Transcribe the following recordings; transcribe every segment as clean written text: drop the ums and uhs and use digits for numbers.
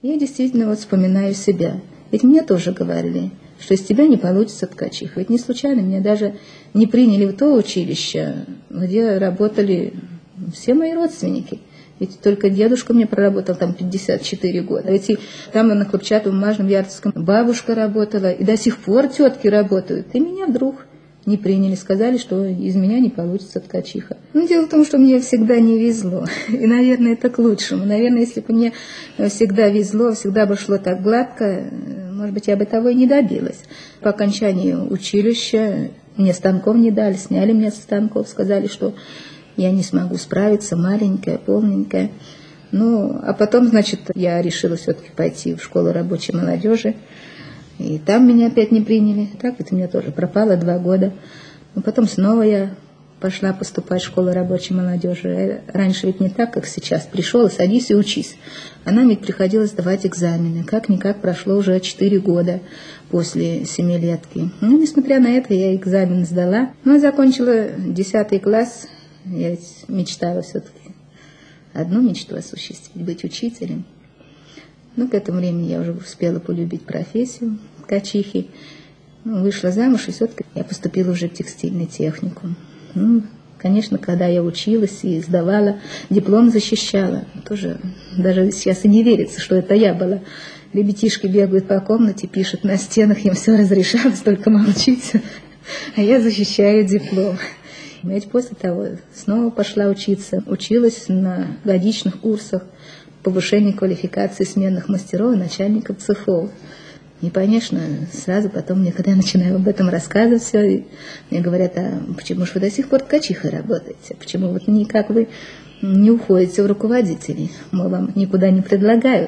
Я действительно вот вспоминаю себя. Ведь мне тоже говорили, что из тебя не получится ткачиха. Ведь не случайно меня даже не приняли в то училище, где работали все мои родственники. Ведь только дедушка мне проработал там 54 года. Ведь и там на Хлопчатобумажном Ярцевском бабушка работала, и до сих пор тетки работают. И меня вдруг не приняли, сказали, что из меня не получится ткачиха. Но дело в том, что мне всегда не везло. И, наверное, это к лучшему. Наверное, если бы мне всегда везло, всегда бы шло так гладко, может быть, я бы того и не добилась. По окончании училища мне станков не дали, сняли меня со станков, сказали, что я не смогу справиться, маленькая, полненькая. Ну, а потом, значит, я решила все-таки пойти в школу рабочей молодежи. И там меня опять не приняли. Так вот у меня тоже пропало 2 года. Но потом снова я пошла поступать в школу рабочей молодежи. Раньше ведь не так, как сейчас. Пришел и садись и учись. А нам ведь приходилось сдавать экзамены. Как-никак прошло уже 4 года после 7-летки. Ну, несмотря на это, я экзамен сдала. Но закончила 10 класс. Я ведь мечтала все-таки одну мечту осуществить, быть учителем. Но к этому времени я уже успела полюбить профессию ткачихи. Ну, вышла замуж, и все-таки я поступила уже в текстильный техникум. Ну, конечно, когда я училась и сдавала, диплом защищала. Тоже даже сейчас и не верится, что это я была. Ребятишки бегают по комнате, пишут на стенах, им все разрешалось, только молчить. А я защищаю диплом. Ведь после того снова пошла учиться. Училась на годичных курсах повышения квалификации сменных мастеров и начальников цехов. И, конечно, сразу потом мне, когда я начинаю об этом рассказывать все, мне говорят, а почему же вы до сих пор ткачихой работаете? Почему вот никак вы не уходите в руководители? Мол, вам никуда не предлагают?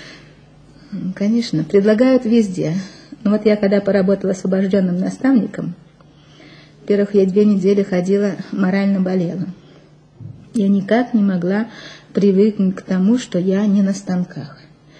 Конечно, предлагают везде. Но вот я когда поработала освобожденным наставником, во-первых, я 2 недели ходила, морально болела. Я никак не могла привыкнуть к тому, что я не на станках.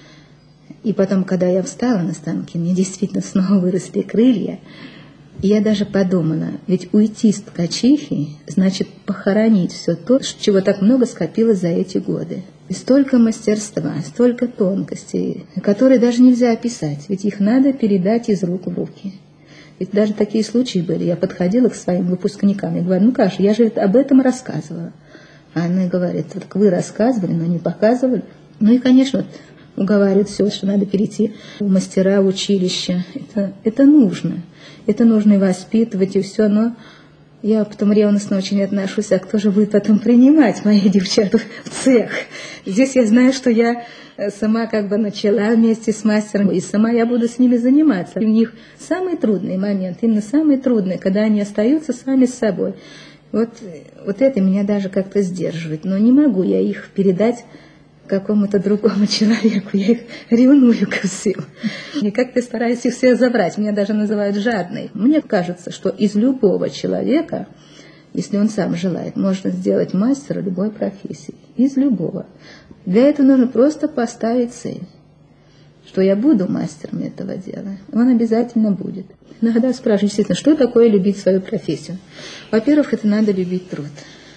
И потом, когда я встала на станки, мне действительно снова выросли крылья. И я даже подумала, ведь уйти с ткачихи значит похоронить все то, чего так много скопилось за эти годы. И столько мастерства, столько тонкостей, которые даже нельзя описать, ведь их надо передать из рук в руки. Ведь даже такие случаи были. Я подходила к своим выпускникам и говорю, ну как же, я же об этом рассказывала. А она говорит, вот вы рассказывали, но не показывали. Ну и, конечно, вот, уговаривают все, что надо перейти в мастера, в училище. Это нужно. Это нужно и воспитывать, и все. Но я потом ревностно очень отношусь, а кто же будет потом принимать моих девчат в цех? Здесь я знаю, что я сама как бы начала вместе с мастером, и сама я буду с ними заниматься. И у них самый трудный момент, именно самый трудный, когда они остаются сами с собой. Вот это меня даже как-то сдерживает. Но не могу я их передать какому-то другому человеку. Я их ревную ко всем. И как-то стараюсь их всех забрать. Меня даже называют жадной. Мне кажется, что из любого человека, если он сам желает, можно сделать мастера любой профессии. Из любого. Для этого нужно просто поставить цель, что я буду мастером этого дела. Он обязательно будет. Иногда спрашивают, действительно, что такое любить свою профессию? Во-первых, это надо любить труд.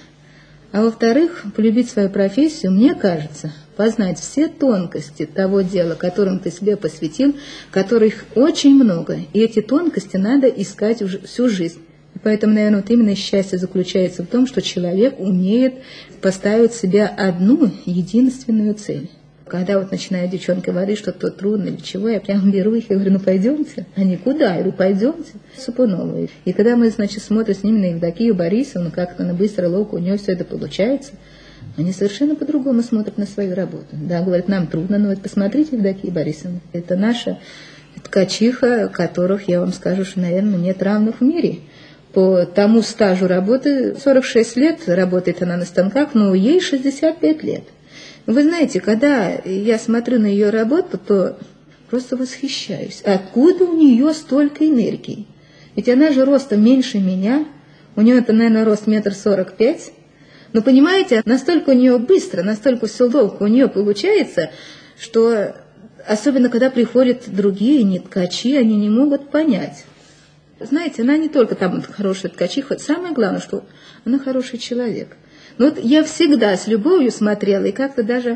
А во-вторых, полюбить свою профессию, мне кажется, познать все тонкости того дела, которым ты себе посвятил, которых очень много. И эти тонкости надо искать всю жизнь. И поэтому, наверное, вот именно счастье заключается в том, что человек умеет поставить себе одну единственную цель. Когда вот начинает девчонка говорить, что то трудно или чего, я прямо беру их и говорю, ну пойдемте. Они куда? Я говорю, пойдемте. Сапуновой. И когда мы, значит, смотрим с ними на Евдокию Борисовну, как-то она быстро, ловко, у нее все это получается, они совершенно по-другому смотрят на свою работу. Да, говорят, нам трудно, но вот посмотрите, Евдокия Борисовна, это наша ткачиха, которых, я вам скажу, что, наверное, нет равных в мире. По тому стажу работы, 46 лет работает она на станках, но ей 65 лет. Вы знаете, когда я смотрю на ее работу, то просто восхищаюсь. Откуда у нее столько энергии? Ведь она же ростом меньше меня. У нее это, наверное, рост 1,45 м. Но понимаете, настолько у нее быстро, настолько все ловко у нее получается, что особенно когда приходят другие не ткачи, они не могут понять. Знаете, она не только там хорошая ткачиха, самое главное, что она хороший человек. Но вот я всегда с любовью смотрела и как-то даже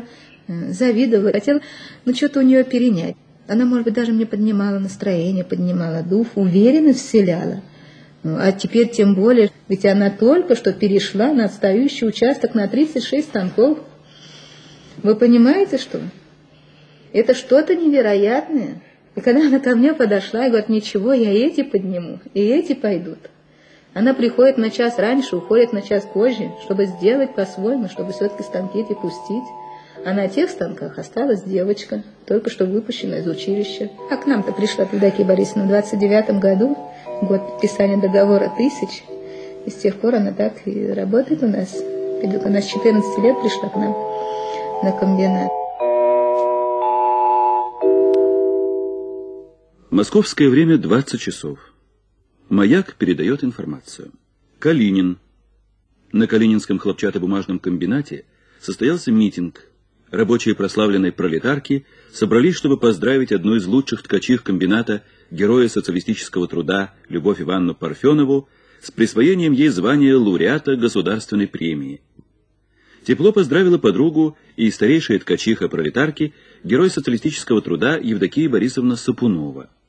завидовала, хотела, что-то у нее перенять. Она, может быть, даже мне поднимала настроение, поднимала дух, уверенность вселяла. А теперь тем более, ведь она только что перешла на отстающий участок на 36 станков. Вы понимаете, что? Это что-то невероятное. И когда она ко мне подошла и говорит, ничего, я эти подниму, и эти пойдут. Она приходит на час раньше, уходит на час позже, чтобы сделать по-своему, чтобы все-таки станки эти пустить. А на тех станках осталась девочка, только что выпущенная из училища. А к нам-то пришла Евдокия Борисовна в 29 году, год подписания договора 1000. И с тех пор она так и работает у нас. Она с 14 лет пришла к нам на комбинат. Московское время 20 часов. Маяк передает информацию. Калинин. На Калининском хлопчатобумажном комбинате состоялся митинг. Рабочие прославленной пролетарки собрались, чтобы поздравить одну из лучших ткачих комбината, героя социалистического труда Любовь Ивановну Парфенову, с присвоением ей звания лауреата государственной премии. Тепло поздравила подругу и старейшая ткачиха пролетарки, герой социалистического труда Евдокия Борисовна Сапунова.